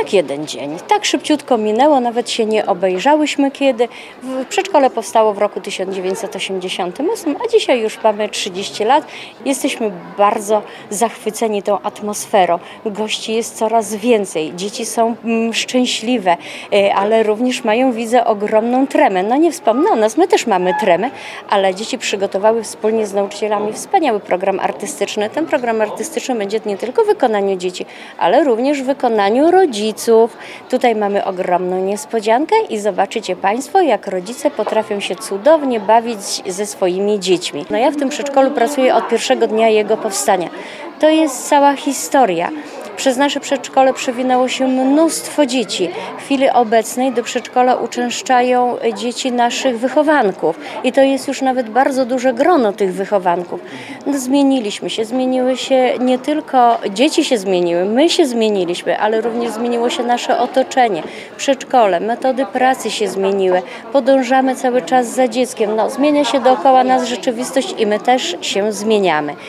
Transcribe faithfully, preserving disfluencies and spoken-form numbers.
Jak jeden dzień. Tak szybciutko minęło, nawet się nie obejrzałyśmy kiedy. W- Przedszkole powstało w roku tysiąc dziewięćset osiemdziesiątym ósmym, a dzisiaj już mamy trzydzieści lat. Jesteśmy bardzo zachwyceni tą atmosferą. Gości jest coraz więcej. Dzieci są mm, szczęśliwe, y, ale również mają, widzę, ogromną tremę. No nie wspomnę o nas, my też mamy tremę, ale dzieci przygotowały wspólnie z nauczycielami wspaniały program artystyczny. Ten program artystyczny będzie nie tylko w wykonaniu dzieci, ale również w wykonaniu rodziców. Tutaj mamy ogromną niespodziankę i zobaczycie Państwo, jak rodzice potrafią się cudownie bawić ze swoimi dziećmi. No ja w tym przedszkolu pracuję od pierwszego dnia jego powstania. To jest cała historia. Przez nasze przedszkole przewinęło się mnóstwo dzieci. W chwili obecnej do przedszkola uczęszczają dzieci naszych wychowanków i to jest już nawet bardzo duże grono tych wychowanków. No, zmieniliśmy się, zmieniły się nie tylko dzieci się zmieniły, my się zmieniliśmy, ale również zmieniło się nasze otoczenie, przedszkole, metody pracy się zmieniły, podążamy cały czas za dzieckiem. No, zmienia się dookoła nas rzeczywistość i my też się zmieniamy.